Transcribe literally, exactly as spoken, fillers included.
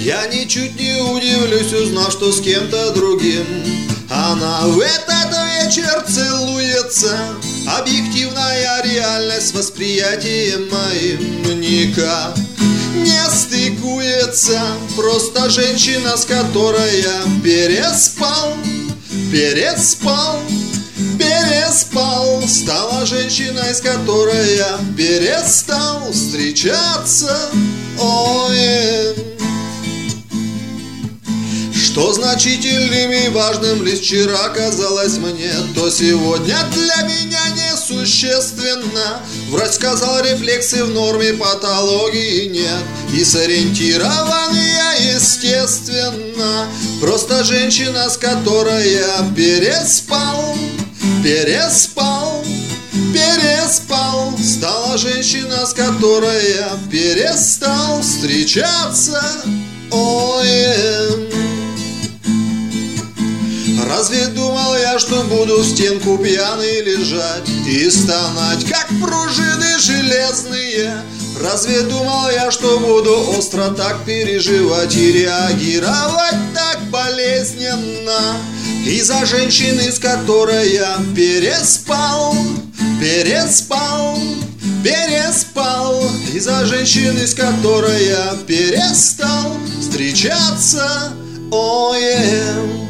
Я ничуть не удивлюсь, узнав, что с кем-то другим она в этот вечер целуется. Объективная реальность с восприятием моим никак не стыкуется. Просто женщина, с которой я переспал, переспал, переспал, стала женщиной, с которой я перестал встречаться. Ой, что значительным и важным лишь вчера казалось мне, то сегодня для меня несущественно. Врач сказал, рефлексы в норме, патологии нет, и сориентирован я естественно. Просто женщина, с которой я переспал, переспал, переспал, стала женщина, с которой я перестал встречаться. Ой, разве думал я, что буду в стенку пьяный лежать и стонать, как пружины железные? Разве думал я, что буду остро так переживать и реагировать так болезненно из-за женщины, с которой я переспал, переспал, переспал, из-за женщины, с которой я перестал встречаться. Ой,